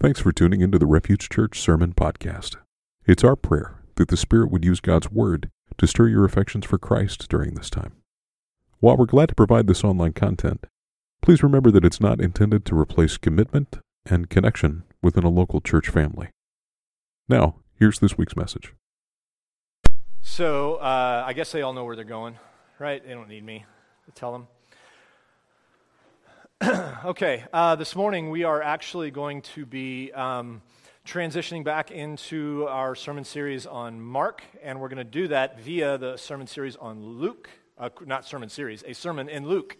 Thanks for tuning into the Refuge Church Sermon Podcast. It's our prayer that the Spirit would use God's Word to stir your affections for Christ during this time. While we're glad to provide this online content, please remember that it's not intended to replace commitment and connection within a local church family. Now, here's this week's message. So, I guess they all know where they're going, right? They don't need me to tell them. Okay, this morning we are actually going to be transitioning back into our sermon series on Mark, and we're going to do that via the sermon series on Luke, a sermon in Luke,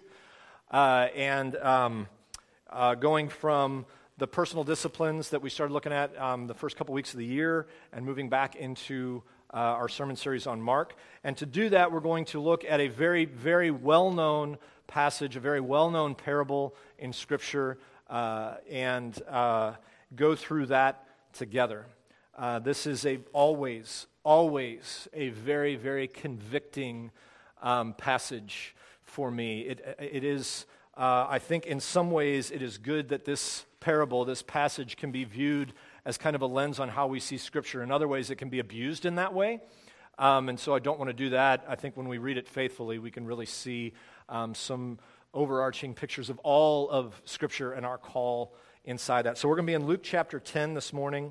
going from the personal disciplines that we started looking at the first couple weeks of the year and moving back into our sermon series on Mark. And to do that, we're going to look at a very, very well-known passage, a very well-known parable in Scripture, and go through that together. This is always a very, very convicting passage for me. It is, I think in some ways, it is good that this parable, this passage, can be viewed as kind of a lens on how we see Scripture. In other ways, it can be abused in that way. And so I don't want to do that. I think when we read it faithfully, we can really see some overarching pictures of all of Scripture and our call inside that. So we're going to be in Luke chapter 10 this morning,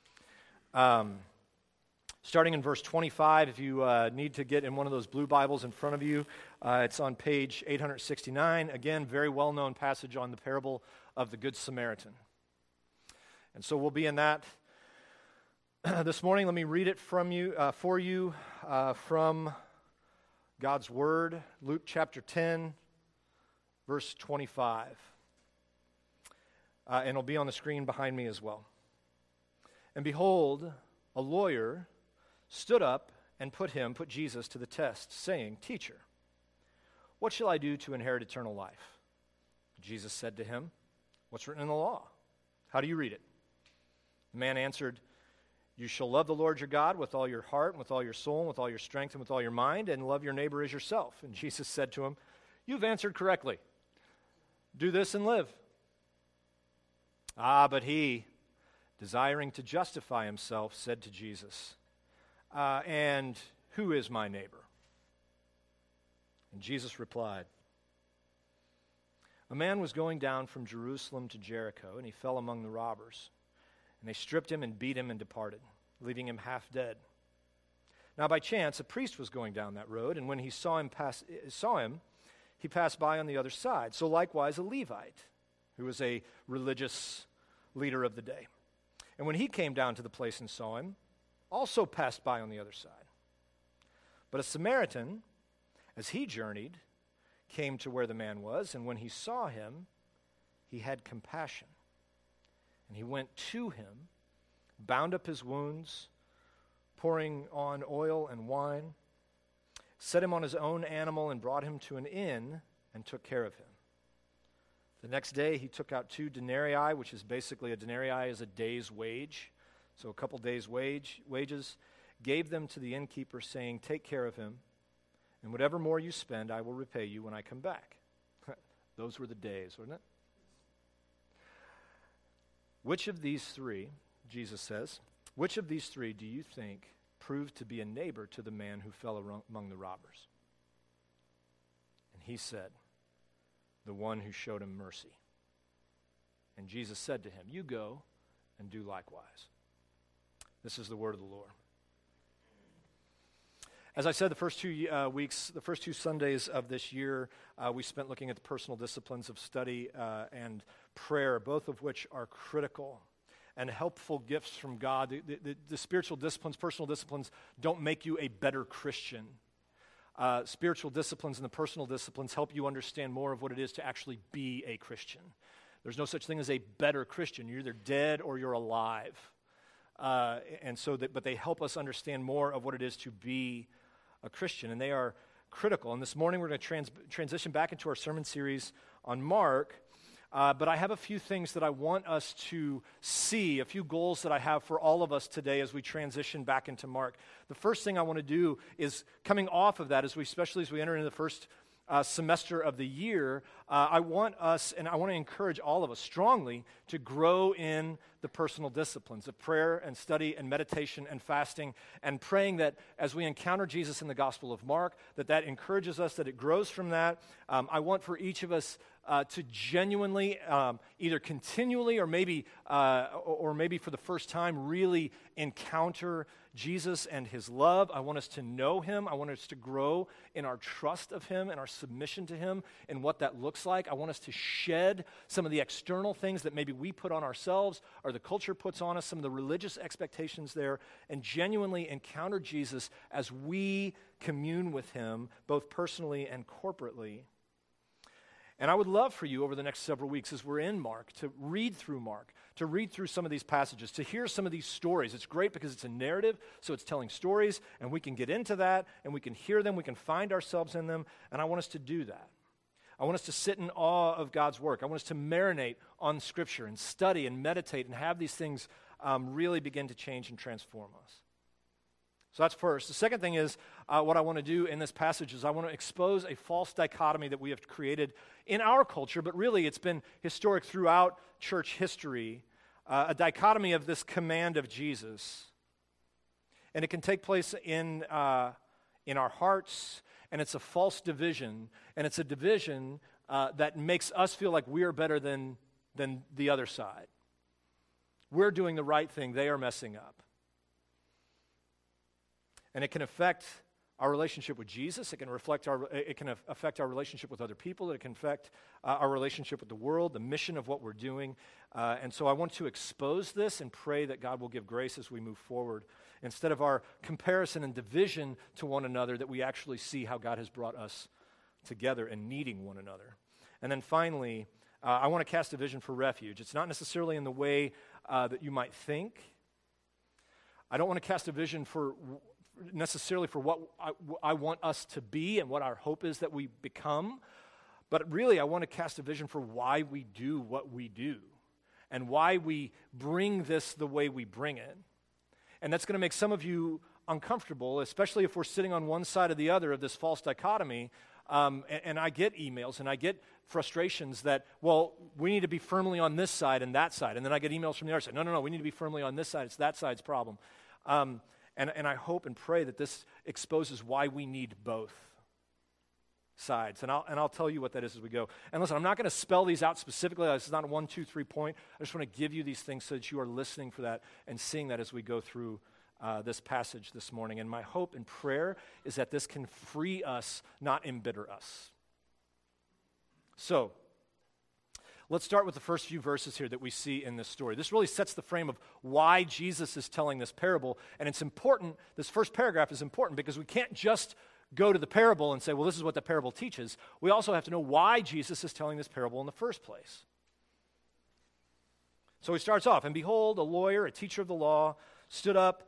starting in verse 25. If you need to get in one of those blue Bibles in front of you, it's on page 869. Again, very well-known passage on the parable of the Good Samaritan. And so we'll be in that this morning. Let me read it for you from God's Word, Luke chapter 10, verse 25. And it'll be on the screen behind me as well. And behold, a lawyer stood up and put Jesus to the test, saying, "Teacher, what shall I do to inherit eternal life?" Jesus said to him, "What's written in the law? How do you read it?" The man answered, "You shall love the Lord your God with all your heart, and with all your soul, and with all your strength, and with all your mind, and love your neighbor as yourself." And Jesus said to him, "You've answered correctly. Do this and live." But he, desiring to justify himself, said to Jesus, "And who is my neighbor?" And Jesus replied, "A man was going down from Jerusalem to Jericho, and he fell among the robbers. And they stripped him and beat him and departed, leaving him half dead. Now by chance a priest was going down that road, and when he saw him, he passed by on the other side. So likewise a Levite, who was a religious leader of the day. And when he came down to the place and saw him, also passed by on the other side. But a Samaritan, as he journeyed, came to where the man was, and when he saw him, he had compassion. And he went to him, bound up his wounds, pouring on oil and wine, set him on his own animal, and brought him to an inn and took care of him. The next day he took out 2 denarii, which is basically a denarii is a day's wage, so a couple days' wages, gave them to the innkeeper, saying, "Take care of him, and whatever more you spend, I will repay you when I come back." Those were the days, wasn't it? Which of these 3, Jesus says, which of these 3 do you think proved to be a neighbor to the man who fell among the robbers? And he said, "The one who showed him mercy." And Jesus said to him, "You go and do likewise." This is the word of the Lord. As I said, the first 2 weeks, the first 2 Sundays of this year, we spent looking at the personal disciplines of study and prayer, both of which are critical and helpful gifts from God. The spiritual disciplines, personal disciplines, don't make you a better Christian. Spiritual disciplines and the personal disciplines help you understand more of what it is to actually be a Christian. There's no such thing as a better Christian. You're either dead or you're alive. But they help us understand more of what it is to be a Christian, and they are critical. And this morning we're going to transition back into our sermon series on Mark, but I have a few things that I want us to see, a few goals that I have for all of us today as we transition back into Mark. The first thing I want to do is, coming off of that, especially as we enter into the first semester of the year, I want us, and I want to encourage all of us strongly to grow in the personal disciplines of prayer and study and meditation and fasting, and praying that as we encounter Jesus in the Gospel of Mark, that encourages us, that it grows from that. I want for each of us to genuinely, either continually or maybe for the first time, really encounter Jesus and his love. I want us to know him. I want us to grow in our trust of him and our submission to him and what that looks like. I want us to shed some of the external things that maybe we put on ourselves or the culture puts on us, some of the religious expectations there, and genuinely encounter Jesus as we commune with him, both personally and corporately. And I would love for you over the next several weeks as we're in Mark to read through some of these passages, to hear some of these stories. It's great because it's a narrative, so it's telling stories, and we can get into that, and we can hear them, we can find ourselves in them, and I want us to do that. I want us to sit in awe of God's work. I want us to marinate on Scripture and study and meditate and have these things really begin to change and transform us. So that's first. The second thing is what I want to do in this passage is I want to expose a false dichotomy that we have created in our culture, but really it's been historic throughout church history, a dichotomy of this command of Jesus. And it can take place in our hearts, and it's a false division, and it's a division that makes us feel like we are better than the other side. We're doing the right thing, they are messing up. And it can affect our relationship with Jesus. It can affect our relationship with other people. It can affect our relationship with the world, the mission of what we're doing. And so I want to expose this and pray that God will give grace as we move forward. Instead of our comparison and division to one another, that we actually see how God has brought us together and needing one another. And then finally, I want to cast a vision for refuge. It's not necessarily in the way that you might think. I don't want to cast a vision necessarily for what I want us to be and what our hope is that we become, but really I want to cast a vision for why we do what we do and why we bring this the way we bring it. And that's going to make some of you uncomfortable, especially if we're sitting on one side or the other of this false dichotomy. And I get emails and I get frustrations that, well, we need to be firmly on this side and that side. And then I get emails from the other side. No, we need to be firmly on this side. It's that side's problem. And I hope and pray that this exposes why we need both sides. And I'll tell you what that is as we go. And listen, I'm not going to spell these out specifically. This is not a 1, 2, 3 point. I just want to give you these things so that you are listening for that and seeing that as we go through this passage this morning. And my hope and prayer is that this can free us, not embitter us. So, let's start with the first few verses here that we see in this story. This really sets the frame of why Jesus is telling this parable. And it's important, this first paragraph is important because we can't just go to the parable and say, well, this is what the parable teaches. We also have to know why Jesus is telling this parable in the first place. So he starts off, and behold, a lawyer, a teacher of the law, stood up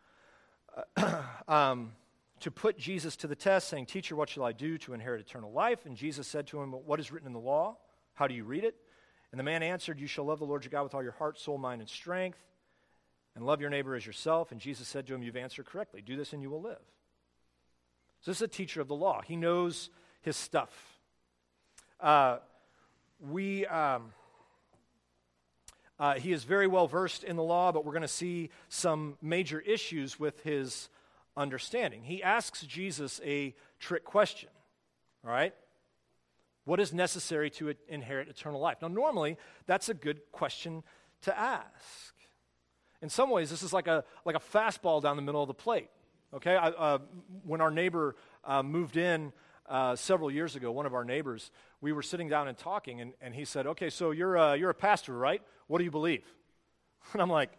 to put Jesus to the test, saying, Teacher, what shall I do to inherit eternal life? And Jesus said to him, what is written in the law? How do you read it? And the man answered, You shall love the Lord your God with all your heart, soul, mind, and strength, and love your neighbor as yourself. And Jesus said to him, You've answered correctly. Do this and you will live. So this is a teacher of the law. He knows his stuff. He is very well versed in the law, but we're going to see some major issues with his understanding. He asks Jesus a trick question, all right? What is necessary to inherit eternal life? Now, normally, that's a good question to ask. In some ways, this is like a fastball down the middle of the plate, okay? When our neighbor moved in several years ago, one of our neighbors, we were sitting down and talking, and he said, okay, so you're a pastor, right? What do you believe? And I'm like,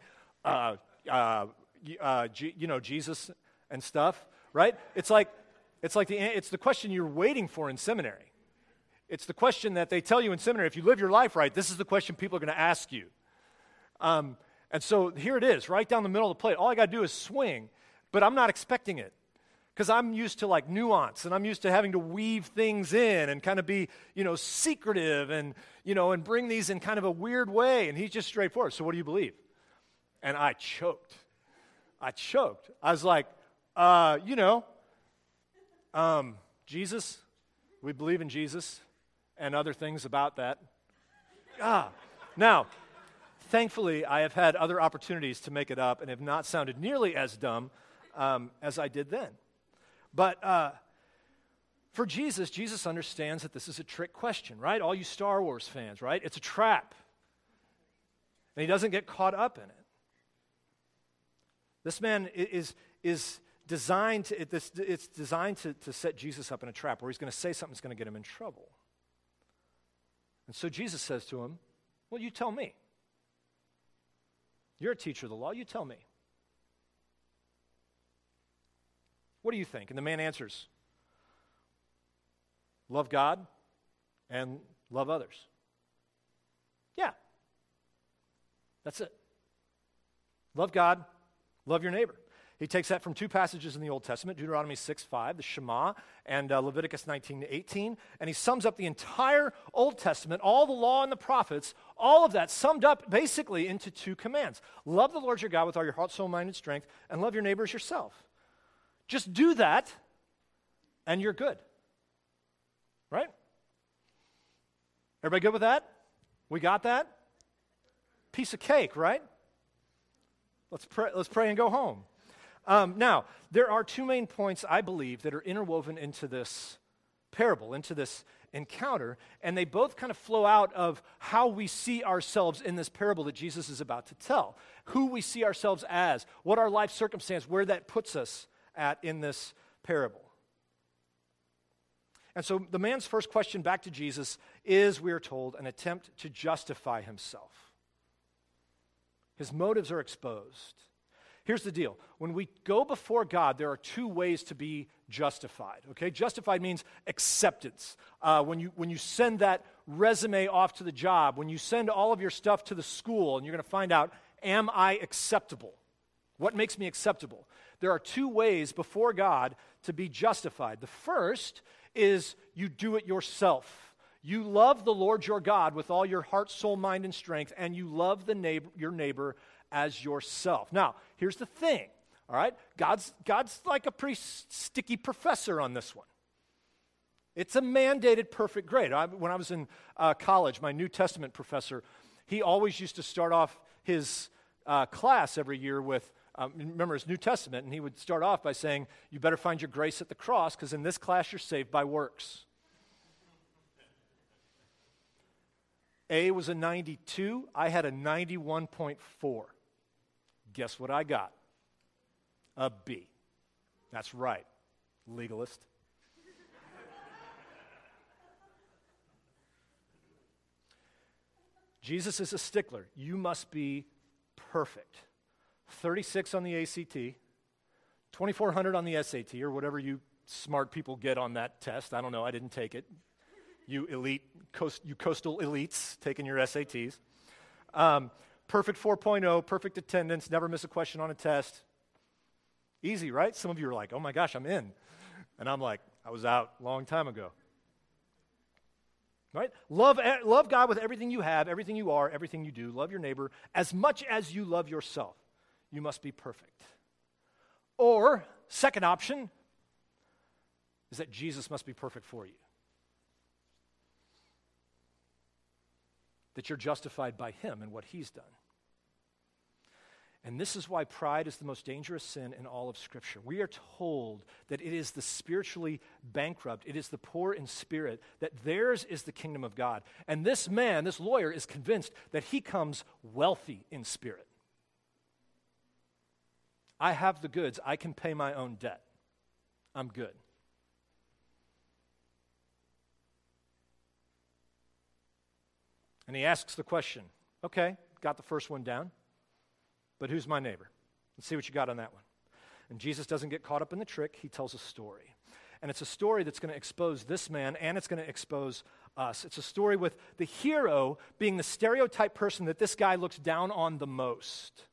Jesus and stuff, right? It's the question you're waiting for in seminary. It's the question that they tell you in seminary. If you live your life right, this is the question people are going to ask you. And so here it is, right down the middle of the plate. All I got to do is swing, but I'm not expecting it because I'm used to like nuance, and I'm used to having to weave things in and kind of be, secretive and bring these in kind of a weird way. And he's just straightforward. So what do you believe? And I choked. I was like, Jesus We believe in Jesus and other things about that. Now, thankfully, I have had other opportunities to make it up and have not sounded nearly as dumb as I did then. But for Jesus, Jesus understands that this is a trick question, right? All you Star Wars fans, right? It's a trap. And he doesn't get caught up in it. This man is designed to, it's designed to set Jesus up in a trap where he's going to say something that's going to get him in trouble. And so Jesus says to him, well, you tell me. You're a teacher of the law, you tell me. What do you think? And the man answers, love God and love others. Yeah. That's it. Love God, love your neighbor. He takes that from two passages in the Old Testament, Deuteronomy 6:5, the Shema, and Leviticus 19:18, and he sums up the entire Old Testament, all the law and the prophets, all of that summed up basically into two commands. Love the Lord your God with all your heart, soul, mind, and strength, and love your neighbor as yourself. Just do that, and you're good. Right? Everybody good with that? We got that? Piece of cake, right? Let's pray and go home. Now, there are two main points, I believe, that are interwoven into this parable, into this encounter, and they both kind of flow out of how we see ourselves in this parable that Jesus is about to tell, who we see ourselves as, what our life circumstance, where that puts us at in this parable. And so the man's first question back to Jesus is, we are told, an attempt to justify himself. His motives are exposed. Here's the deal. When we go before God, there are two ways to be justified. Okay, justified means acceptance. When you send that resume off to the job, when you send all of your stuff to the school, and you're going to find out, am I acceptable? What makes me acceptable? There are two ways before God to be justified. The first is you do it yourself. You love the Lord your God with all your heart, soul, mind, and strength, and you love your neighbor as yourself. Now, here's the thing, all right? God's like a pretty sticky professor on this one. It's a mandated perfect grade. When I was in college, my New Testament professor, he always used to start off his class every year with, remember, his New Testament, and he would start off by saying, you better find your grace at the cross, because in this class you're saved by works. A was a 92. I had a 91.4. Guess what I got? A B. That's right, legalist. Jesus is a stickler. You must be perfect. 36 on the ACT, 2,400 on the SAT, or whatever you smart people get on that test. I don't know, I didn't take it. You coastal elites taking your SATs. Perfect 4.0, perfect attendance, never miss a question on a test. Easy, right? Some of you are like, oh my gosh, I'm in. And I'm like, I was out a long time ago. Right? Love God with everything you have, everything you are, everything you do. Love your neighbor as much as you love yourself. You must be perfect. Or, second option, is that Jesus must be perfect for you. That you're justified by him and what he's done. And this is why pride is the most dangerous sin in all of Scripture. We are told that it is the spiritually bankrupt, it is the poor in spirit, that theirs is the kingdom of God. And this man, this lawyer, is convinced that he comes wealthy in spirit. I have the goods. I can pay my own debt. I'm good. And he asks the question, okay, got the first one down, but who's my neighbor? Let's see what you got on that one. And Jesus doesn't get caught up in the trick. He tells a story. And it's a story that's going to expose this man, and it's going to expose us. It's a story with the hero being the stereotype person that this guy looks down on the most.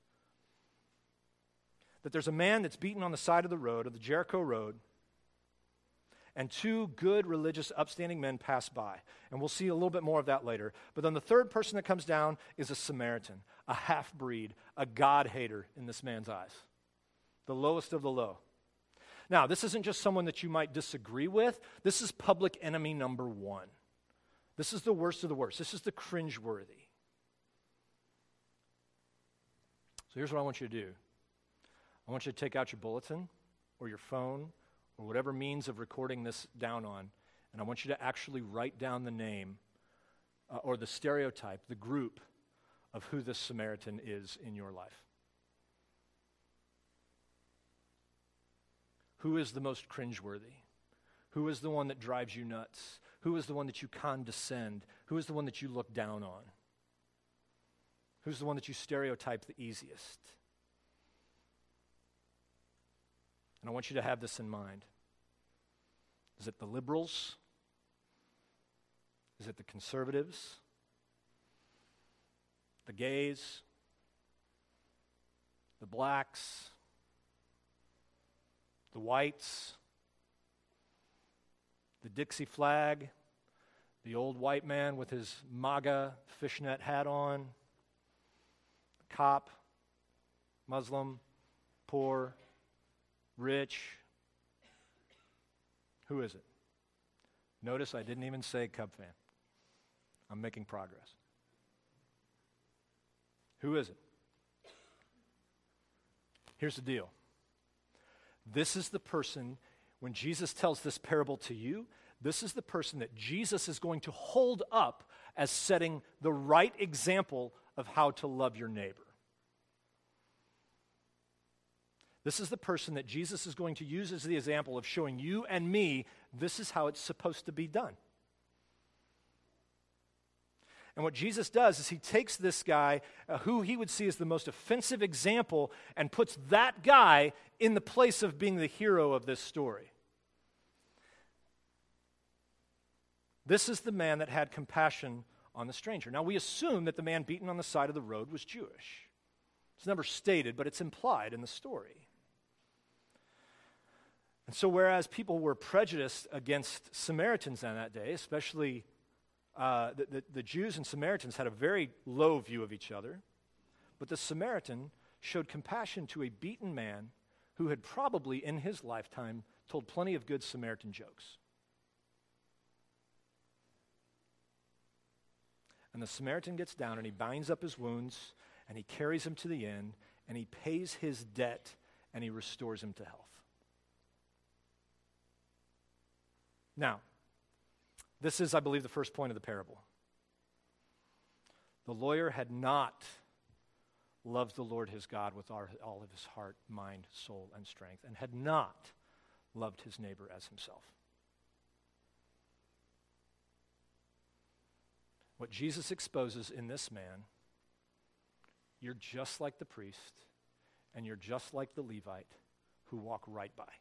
That there's a man that's beaten on the side of the road, of the Jericho road, and two good, religious, upstanding men pass by. And we'll see a little bit more of that later. But then the third person that comes down is a Samaritan, a half-breed, a God-hater in this man's eyes. The lowest of the low. Now, this isn't just someone that you might disagree with. This is public enemy number one. This is the worst of the worst. This is the cringeworthy. So here's what I want you to do. I want you to take out your bulletin or your phone or whatever means of recording this down on, and I want you to actually write down the name or the stereotype, the group of who this Samaritan is in your life. Who is the most cringeworthy? Who is the one that drives you nuts? Who is the one that you condescend? Who is the one that you look down on? Who's the one that you stereotype the easiest? And I want you to have this in mind. Is it the liberals? Is it the conservatives? The gays? The blacks? The whites? The Dixie flag? The old white man with his MAGA fishnet hat on? The cop? Muslim? Poor? Rich? Who is it? Notice I didn't even say Cub fan. I'm making progress. Who is it? Here's the deal. This is the person, when Jesus tells this parable to you, this is the person that Jesus is going to hold up as setting the right example of how to love your neighbor. This is the person that Jesus is going to use as the example of showing you and me this is how it's supposed to be done. And what Jesus does is he takes this guy, who he would see as the most offensive example, and puts that guy in the place of being the hero of this story. This is the man that had compassion on the stranger. Now, we assume that the man beaten on the side of the road was Jewish. It's never stated, but it's implied in the story. And so whereas people were prejudiced against Samaritans on that day, especially the Jews and Samaritans had a very low view of each other, but the Samaritan showed compassion to a beaten man who had probably in his lifetime told plenty of good Samaritan jokes. And the Samaritan gets down and he binds up his wounds and he carries him to the inn and he pays his debt and he restores him to health. Now, this is, I believe, the first point of the parable. The lawyer had not loved the Lord his God with all of his heart, mind, soul, and strength, and had not loved his neighbor as himself. What Jesus exposes in this man, you're just like the priest, and you're just like the Levite who walk right by.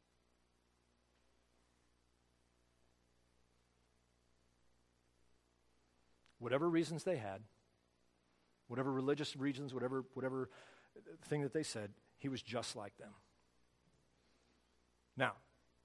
Whatever reasons they had, whatever religious reasons, whatever thing that they said, he was just like them. Now,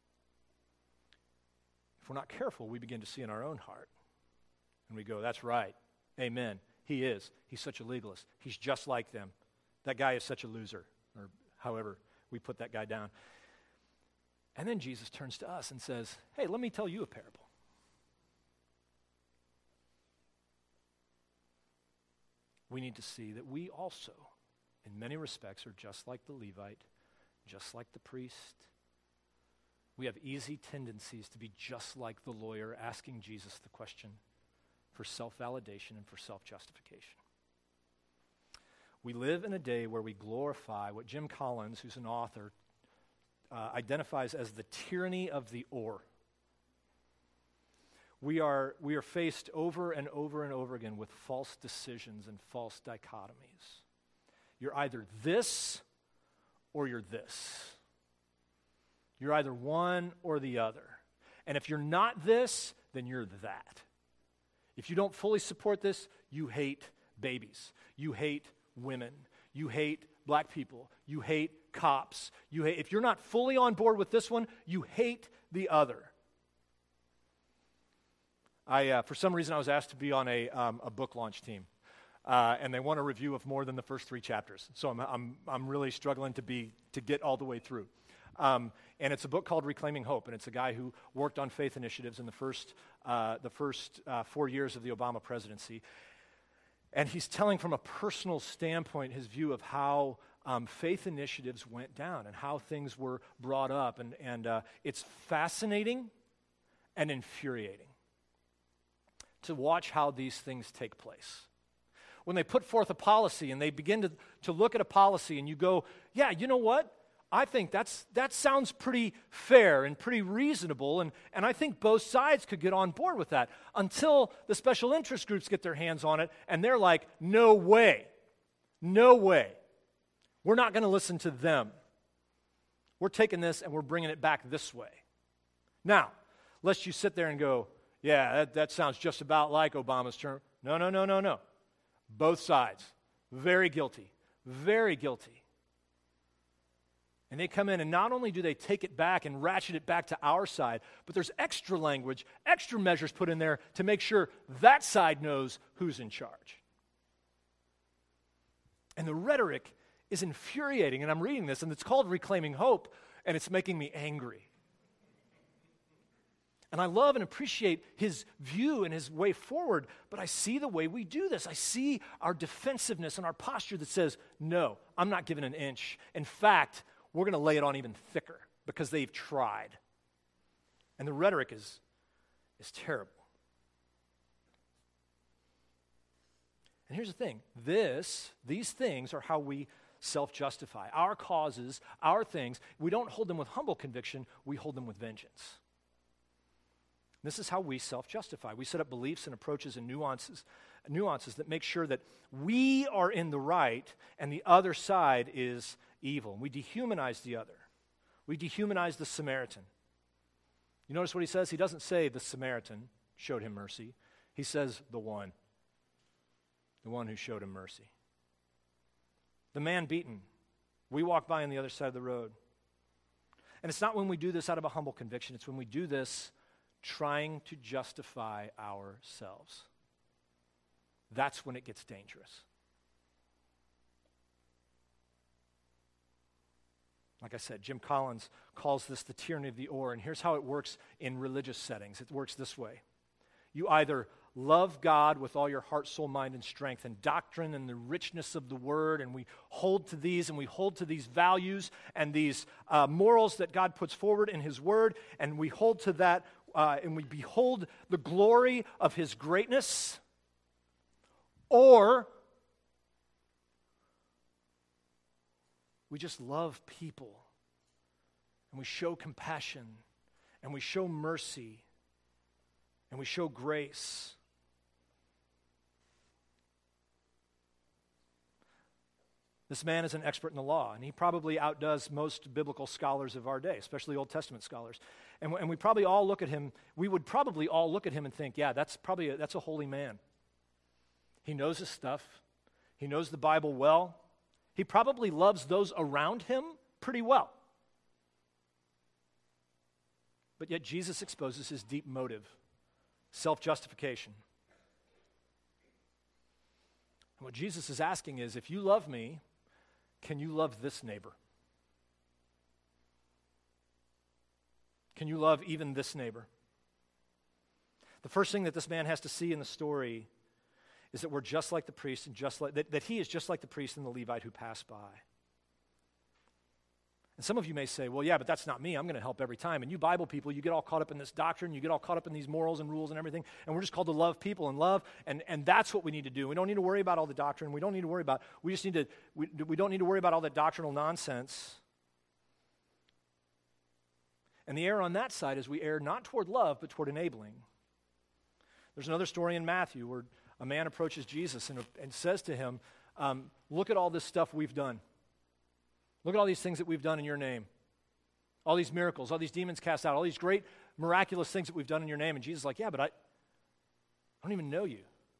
if we're not careful, we begin to see in our own heart. And we go, that's right. Amen. He is. He's such a legalist. He's just like them. That guy is such a loser, or however we put that guy down. And then Jesus turns to us and says, hey, let me tell you a parable. We need to see that we also, in many respects, are just like the Levite, just like the priest. We have easy tendencies to be just like the lawyer asking Jesus the question for self-validation and for self-justification. We live in a day where we glorify what Jim Collins, who's an author, identifies as the tyranny of the or. We are faced over and over and over again with false decisions and false dichotomies. You're either this or you're this. You're either one or the other. And if you're not this, then you're that. If you don't fully support this, you hate babies. You hate women. You hate black people. You hate cops. If you're not fully on board with this one, you hate the other. For some reason, I was asked to be on a book launch team, and they want a review of more than the first 3 chapters. So I'm really struggling to get all the way through. And it's a book called Reclaiming Hope, and it's a guy who worked on faith initiatives in the first 4 years of the Obama presidency. And he's telling from a personal standpoint his view of how faith initiatives went down and how things were brought up. And it's fascinating and infuriating to watch how these things take place. When they put forth a policy and they begin to look at a policy and you go, yeah, you know what? I think that sounds pretty fair and pretty reasonable, and I think both sides could get on board with that until the special interest groups get their hands on it, and they're like, no way. We're not going to listen to them. We're taking this and we're bringing it back this way. Now, lest you sit there and go, yeah, that sounds just about like Obama's term. No. Both sides, very guilty. And they come in, and not only do they take it back and ratchet it back to our side, but there's extra language, extra measures put in there to make sure that side knows who's in charge. And the rhetoric is infuriating, and I'm reading this, and it's called Reclaiming Hope, and it's making me angry. And I love and appreciate his view and his way forward, but I see the way we do this. I see our defensiveness and our posture that says, no, I'm not giving an inch. In fact, we're going to lay it on even thicker because they've tried. And the rhetoric is terrible. And here's the thing. These things are how we self-justify. Our causes, our things, we don't hold them with humble conviction, we hold them with vengeance. This is how we self-justify. We set up beliefs and approaches and nuances that make sure that we are in the right and the other side is evil. We dehumanize the other. We dehumanize the Samaritan. You notice what he says? He doesn't say the Samaritan showed him mercy. He says the one who showed him mercy. The man beaten. We walk by on the other side of the road. And it's not when we do this out of a humble conviction. It's when we do this trying to justify ourselves. That's when it gets dangerous. Like I said, Jim Collins calls this the tyranny of the or, and here's how it works in religious settings. It works this way. You either love God with all your heart, soul, mind, and strength, and doctrine and the richness of the Word, and we hold to these, and we hold to these values and these morals that God puts forward in His Word, and we hold to that, and we behold the glory of His greatness, or we just love people, and we show compassion, and we show mercy, and we show grace. This man is an expert in the law, and he probably outdoes most biblical scholars of our day, especially Old Testament scholars. And we probably all look at him, we would probably all look at him and think, yeah, that's a holy man. He knows his stuff. He knows the Bible well. He probably loves those around him pretty well. But yet Jesus exposes his deep motive, self-justification. And what Jesus is asking is, if you love me, can you love this neighbor? Can you love even this neighbor? The first thing that this man has to see in the story is that we're just like the priest and that he is just like the priest and the Levite who passed by. And some of you may say, well, yeah, but that's not me. I'm going to help every time. And you Bible people, you get all caught up in this doctrine. You get all caught up in these morals and rules and everything. And we're just called to love people and love. And that's what we need to do. We don't need to worry about all the doctrine. We don't need to worry about, we don't need to worry about all that doctrinal nonsense. And the error on that side is we err not toward love, but toward enabling. There's another story in Matthew where a man approaches Jesus and says to him, look at all this stuff we've done. Look at all these things that we've done in your name. All these miracles, all these demons cast out, all these great miraculous things that we've done in your name. And Jesus is like, yeah, but I don't even know you.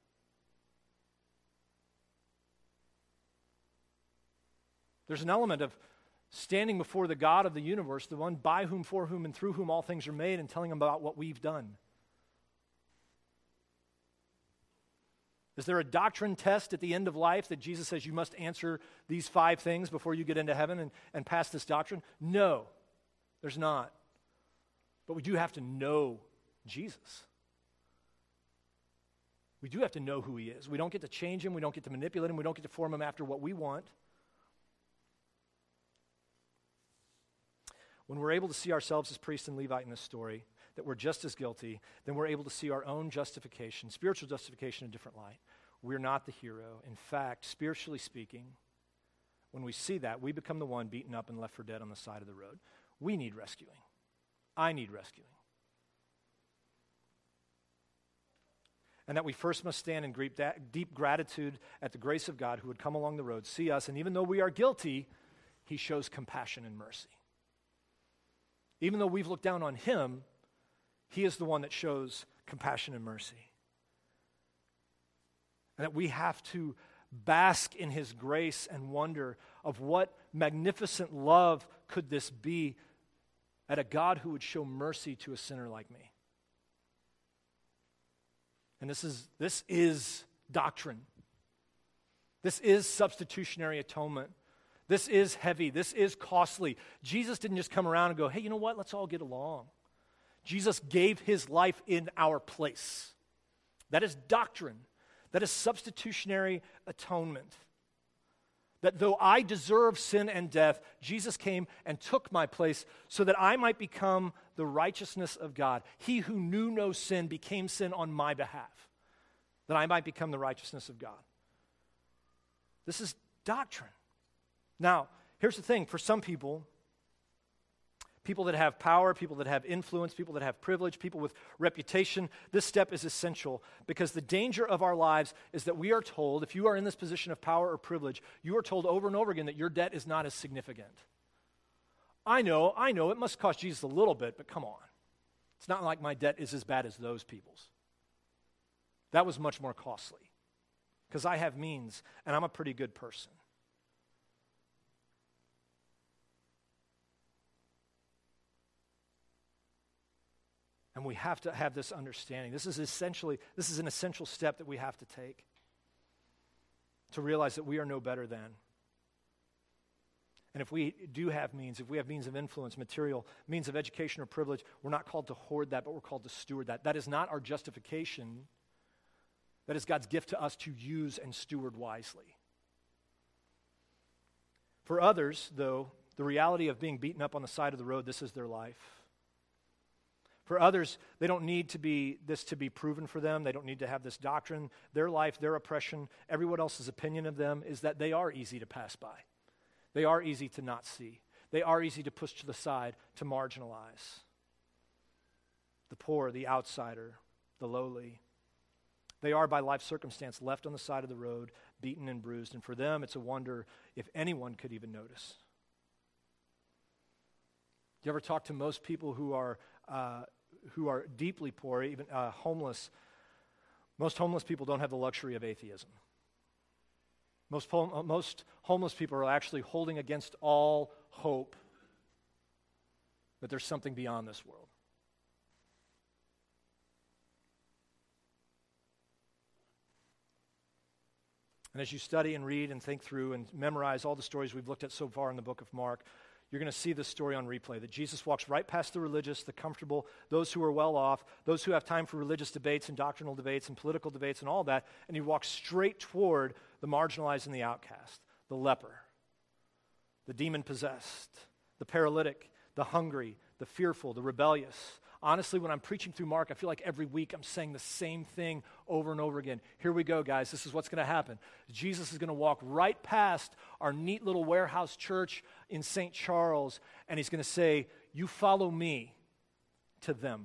There's an element of standing before the God of the universe, the one by whom, for whom, and through whom all things are made, and telling him about what we've done. Is there a doctrine test at the end of life that Jesus says you must answer these 5 things before you get into heaven and pass this doctrine? No. There's not. But we do have to know Jesus. We do have to know who he is. We don't get to change him. We don't get to manipulate him. We don't get to form him after what we want. When we're able to see ourselves as priest and Levite in this story, that we're just as guilty, then we're able to see our own justification, spiritual justification, in a different light. We're not the hero. In fact, spiritually speaking, when we see that, we become the one beaten up and left for dead on the side of the road. We need rescuing. I need rescuing. And that we first must stand in deep gratitude at the grace of God who would come along the road, see us, and even though we are guilty, he shows compassion and mercy. Even though we've looked down on him, he is the one that shows compassion and mercy. And that we have to bask in his grace and wonder of what magnificent love could this be at a God who would show mercy to a sinner like me. And this is doctrine. This is substitutionary atonement. This is heavy. This is costly. Jesus didn't just come around and go, hey, you know what? Let's all get along. Jesus gave his life in our place. That is doctrine. That is substitutionary atonement. That though I deserve sin and death, Jesus came and took my place so that I might become the righteousness of God. He who knew no sin became sin on my behalf, that I might become the righteousness of God. This is doctrine. Now, here's the thing. For some people, people that have power, people that have influence, people that have privilege, people with reputation, this step is essential because the danger of our lives is that we are told, if you are in this position of power or privilege, you are told over and over again that your debt is not as significant. I know, it must cost Jesus a little bit, but come on. It's not like my debt is as bad as those people's. That was much more costly because I have means and I'm a pretty good person. And we have to have this understanding. This is an essential step that we have to take to realize that we are no better than. And if we do have means, if we have means of influence, material, means of education or privilege, we're not called to hoard that, but we're called to steward that. That is not our justification. That is God's gift to us to use and steward wisely. For others, though, the reality of being beaten up on the side of the road, this is their life. For others, they don't need this to be proven for them. They don't need to have this doctrine. Their life, their oppression, everyone else's opinion of them is that they are easy to pass by. They are easy to not see. They are easy to push to the side, to marginalize. The poor, the outsider, the lowly. They are, by life circumstance, left on the side of the road, beaten and bruised. And for them, it's a wonder if anyone could even notice. Do you ever talk to most people who are deeply poor, even homeless? Most homeless people don't have the luxury of atheism. Most homeless people are actually holding against all hope that there's something beyond this world. And as you study and read and think through and memorize all the stories we've looked at so far in the book of Mark, you're going to see this story on replay, that Jesus walks right past the religious, the comfortable, those who are well off, those who have time for religious debates and doctrinal debates and political debates and all that, and he walks straight toward the marginalized and the outcast, the leper, the demon-possessed, the paralytic, the hungry, the fearful, the rebellious. Honestly, when I'm preaching through Mark, I feel like every week I'm saying the same thing over and over again. Here we go, guys. This is what's going to happen. Jesus is going to walk right past our neat little warehouse church in St. Charles, and he's going to say, "You follow me," to them.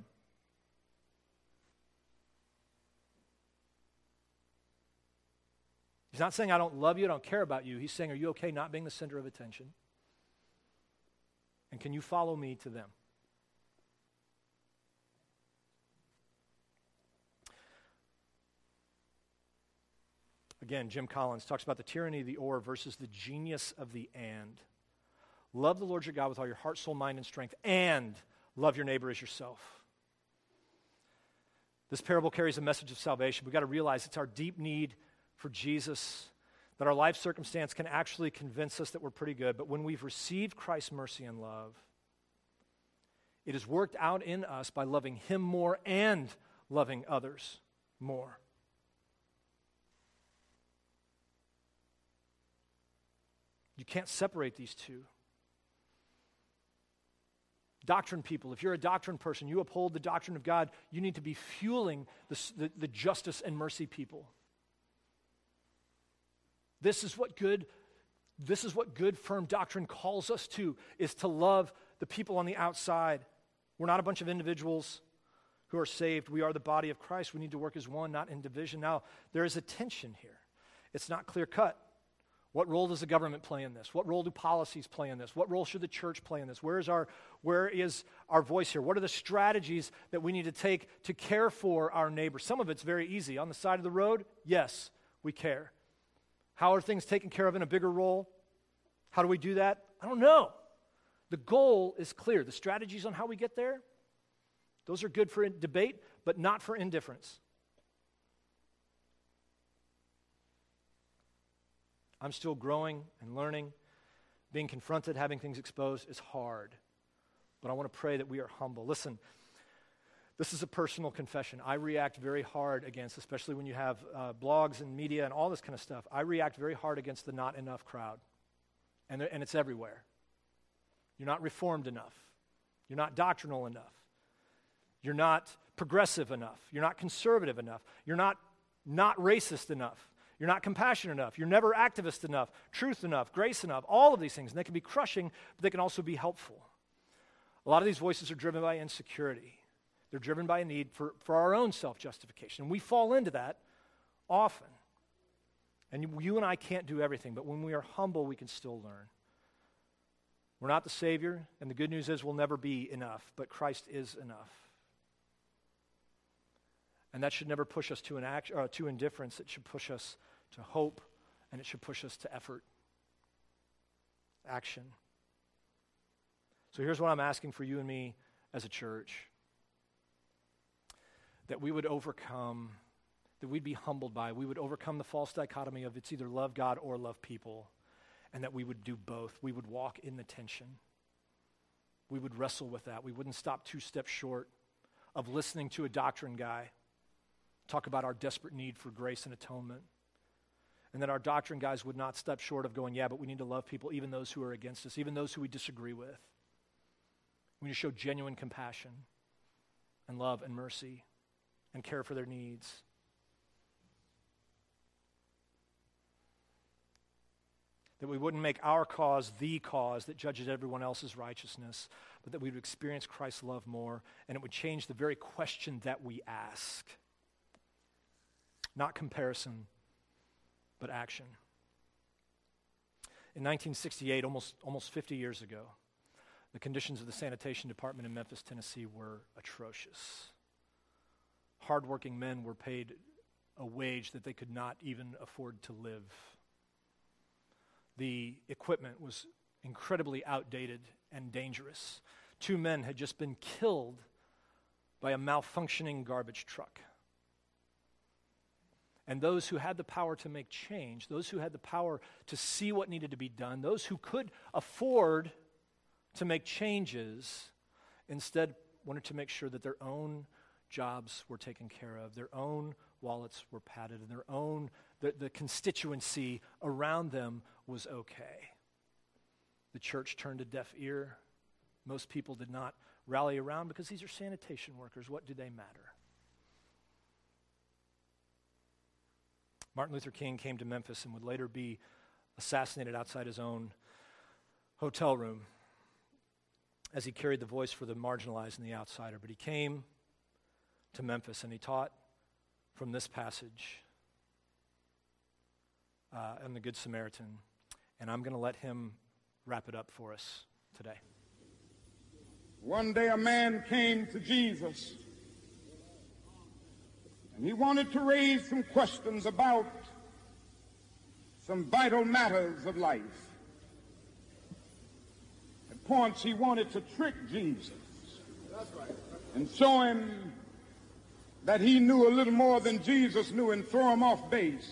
He's not saying, "I don't love you, I don't care about you." He's saying, "Are you okay not being the center of attention? And can you follow me to them?" Again, Jim Collins talks about the tyranny of the or versus the genius of the and. Love the Lord your God with all your heart, soul, mind, and strength, and love your neighbor as yourself. This parable carries a message of salvation. We've got to realize it's our deep need for Jesus, that our life circumstance can actually convince us that we're pretty good. But when we've received Christ's mercy and love, It is worked out in us by loving Him more and loving others more. You can't separate these two. Doctrine people, if you're a doctrine person, you uphold the doctrine of God, you need to be fueling the justice and mercy people. This is what good, firm doctrine calls us to, is to love the people on the outside. We're not a bunch of individuals who are saved. We are the body of Christ. We need to work as one, not in division. Now, there is a tension here. It's not clear-cut. What role does the government play in this? What role do policies play in this? What role should the church play in this? Where is our voice here? What are the strategies that we need to take to care for our neighbors? Some of it's very easy. On the side of the road, yes, we care. How are things taken care of in a bigger role? How do we do that? I don't know. The goal is clear. The strategies on how we get there, those are good for debate, but not for indifference. I'm still growing and learning. Being confronted, having things exposed is hard. But I want to pray that we are humble. Listen, this is a personal confession. I react very hard against, especially when you have blogs and media and all this kind of stuff, I react very hard against the not enough crowd. And it's everywhere. You're not reformed enough. You're not doctrinal enough. You're not progressive enough. You're not conservative enough. You're not racist enough. You're not compassionate enough. You're never activist enough, truth enough, grace enough, all of these things. And they can be crushing, but they can also be helpful. A lot of these voices are driven by insecurity. They're driven by a need for our own self-justification. And we fall into that often. And you and I can't do everything, but when we are humble, we can still learn. We're not the Savior, and the good news is we'll never be enough, but Christ is enough. And that should never push us to indifference. It should push us to hope, and it should push us to effort, action. So here's what I'm asking for you and me as a church. That we would overcome, that we'd be humbled by, we would overcome the false dichotomy of it's either love God or love people, and that we would do both. We would walk in the tension. We would wrestle with that. We wouldn't stop 2 steps short of listening to a doctrine guy talk about our desperate need for grace and atonement. And that our doctrine guys would not step short of going, yeah, but we need to love people, even those who are against us, even those who we disagree with. We need to show genuine compassion and love and mercy and care for their needs. That we wouldn't make our cause the cause that judges everyone else's righteousness, but that we would experience Christ's love more, and it would change the very question that we ask. Not comparison, but action. In 1968, almost 50 years ago, the conditions of the sanitation department in Memphis, Tennessee were atrocious. Hardworking men were paid a wage that they could not even afford to live. The equipment was incredibly outdated and dangerous. 2 men had just been killed by a malfunctioning garbage truck. And those who had the power to make change, those who had the power to see what needed to be done, those who could afford to make changes, instead wanted to make sure that their own jobs were taken care of, their own wallets were padded, and their own, the constituency around them was okay. The church turned a deaf ear. Most people did not rally around because these are sanitation workers. What do they matter? Martin Luther King came to Memphis and would later be assassinated outside his own hotel room as he carried the voice for the marginalized and the outsider. But he came to Memphis and he taught from this passage on the Good Samaritan. And I'm going to let him wrap it up for us today. One day a man came to Jesus, and he wanted to raise some questions about some vital matters of life. At points he wanted to trick Jesus and show him that he knew a little more than Jesus knew and throw him off base.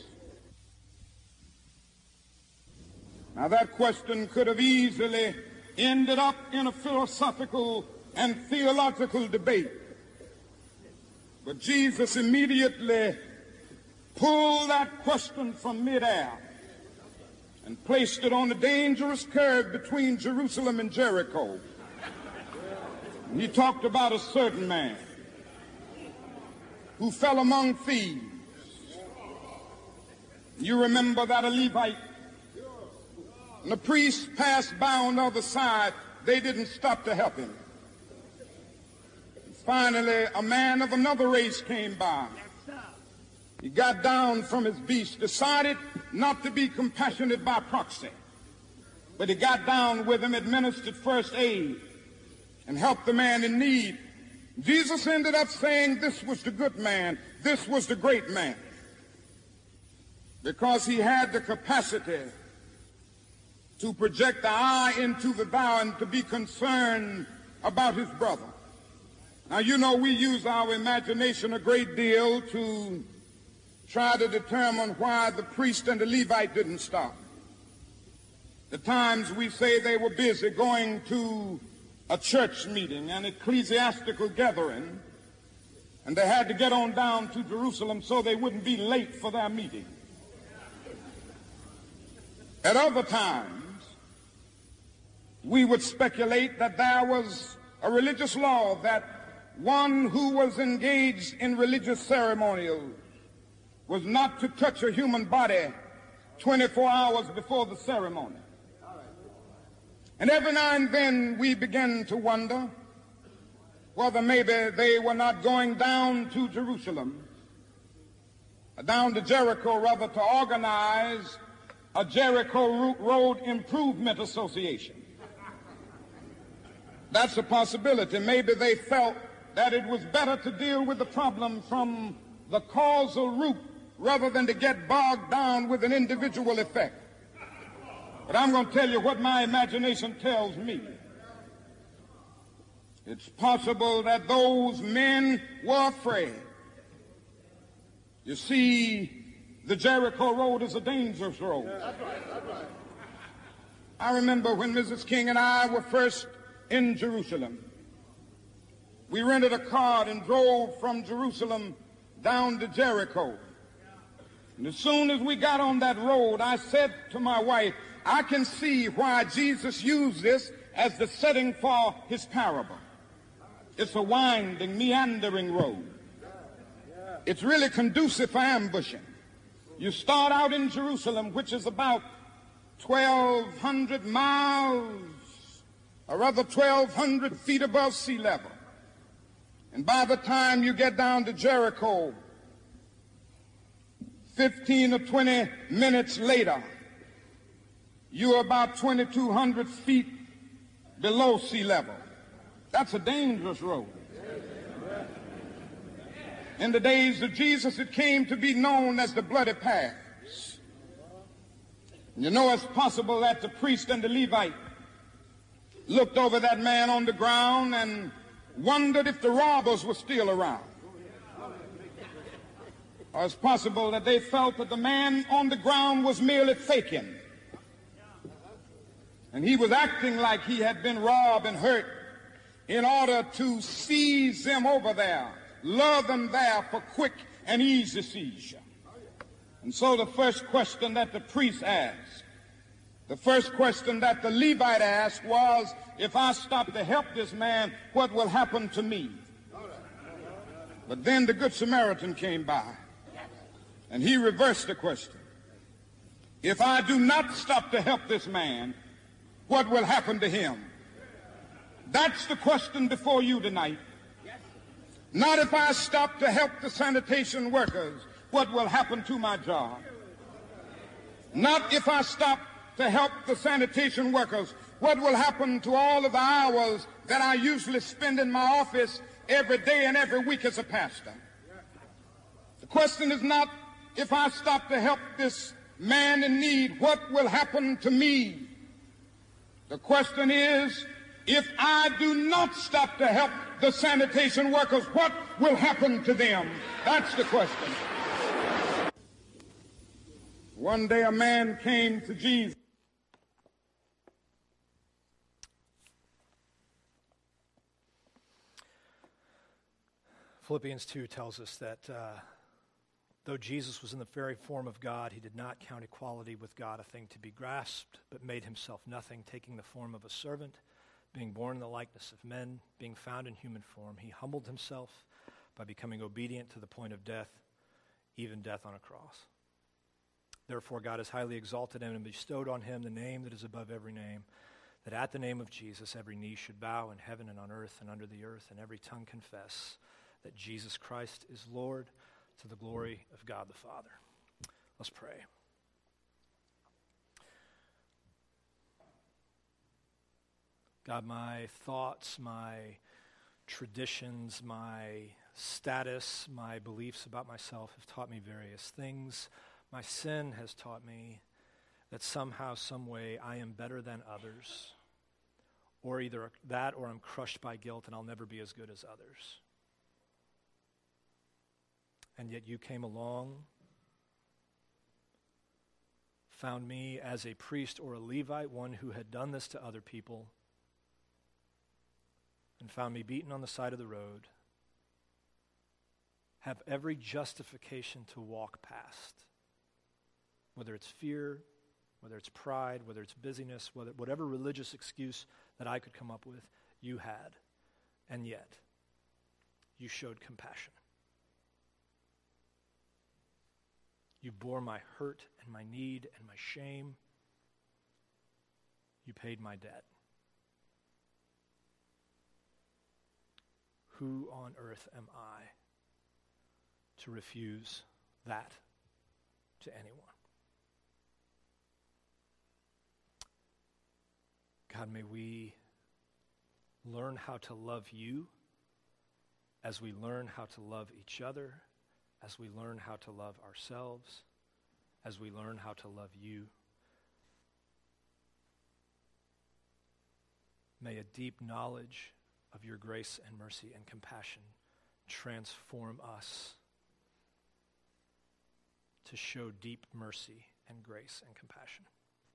Now that question could have easily ended up in a philosophical and theological debate. But Jesus immediately pulled that question from midair and placed it on the dangerous curve between Jerusalem and Jericho. And he talked about a certain man who fell among thieves. You remember that a Levite and the priest passed by on the other side. They didn't stop to help him. Finally, a man of another race came by. He got down from his beast, decided not to be compassionate by proxy, but he got down with him, administered first aid, and helped the man in need. Jesus ended up saying this was the good man, this was the great man, because he had the capacity to project the eye into the thou and to be concerned about his brother. Now, you know, we use our imagination a great deal to try to determine why the priest and the Levite didn't stop. At times we say they were busy going to a church meeting, an ecclesiastical gathering, and they had to get on down to Jerusalem so they wouldn't be late for their meeting. At other times, we would speculate that there was a religious law that one who was engaged in religious ceremonials was not to touch a human body 24 hours before the ceremony. And every now and then we begin to wonder whether maybe they were not going down to Jerusalem, down to Jericho rather, to organize a Jericho Road Improvement Association. That's a possibility. Maybe they felt that it was better to deal with the problem from the causal root rather than to get bogged down with an individual effect. But I'm going to tell you what my imagination tells me. It's possible that those men were afraid. You see, the Jericho Road is a dangerous road. I remember when Mrs. King and I were first in Jerusalem. We rented a car and drove from Jerusalem down to Jericho. And as soon as we got on that road, I said to my wife, I can see why Jesus used this as the setting for his parable. It's a winding, meandering road. It's really conducive for ambushing. You start out in Jerusalem, which is about 1,200 miles, or rather 1,200 feet above sea level. And by the time you get down to Jericho, 15 or 20 minutes later, you're about 2,200 feet below sea level. That's a dangerous road. In the days of Jesus, it came to be known as the Bloody Pass. You know, it's possible that the priest and the Levite looked over that man on the ground and wondered if the robbers were still around. Or it's possible that they felt that the man on the ground was merely faking. And he was acting like he had been robbed and hurt in order to seize them over there, lure them there for quick and easy seizure. And so the first question that the priest asked, the first question that the Levite asked was, if I stop to help this man, what will happen to me? But then the Good Samaritan came by, and he reversed the question. If I do not stop to help this man, what will happen to him? That's the question before you tonight. Not if I stop to help the sanitation workers, what will happen to my job? Not if I stop to help the sanitation workers, what will happen to all of the hours that I usually spend in my office every day and every week as a pastor? The question is not if I stop to help this man in need, what will happen to me? The question is, if I do not stop to help the sanitation workers, what will happen to them? That's the question. One day a man came to Jesus. Philippians 2 tells us that though Jesus was in the very form of God, he did not count equality with God a thing to be grasped, but made himself nothing, taking the form of a servant, being born in the likeness of men, being found in human form. He humbled himself by becoming obedient to the point of death, even death on a cross. Therefore, God has highly exalted him and bestowed on him the name that is above every name, that at the name of Jesus every knee should bow in heaven and on earth and under the earth, and every tongue confess that Jesus Christ is Lord, to the glory of God the Father. Let's pray. God, my thoughts, my traditions, my status, my beliefs about myself have taught me various things. My sin has taught me that somehow, some way, I am better than others, or either that or I'm crushed by guilt and I'll never be as good as others. And yet you came along, found me as a priest or a Levite, one who had done this to other people, and found me beaten on the side of the road, have every justification to walk past, whether it's fear, whether it's pride, whether it's busyness, whatever religious excuse that I could come up with, you had. And yet, you showed compassion. You bore my hurt and my need and my shame. You paid my debt. Who on earth am I to refuse that to anyone? God, may we learn how to love you as we learn how to love each other, as we learn how to love ourselves, as we learn how to love you. May a deep knowledge of your grace and mercy and compassion transform us to show deep mercy and grace and compassion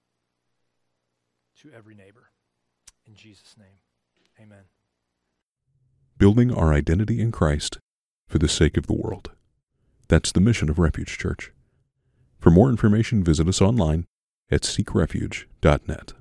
to every neighbor. In Jesus' name, amen. Building our identity in Christ for the sake of the world. That's the mission of Refuge Church. For more information, visit us online at seekrefuge.net.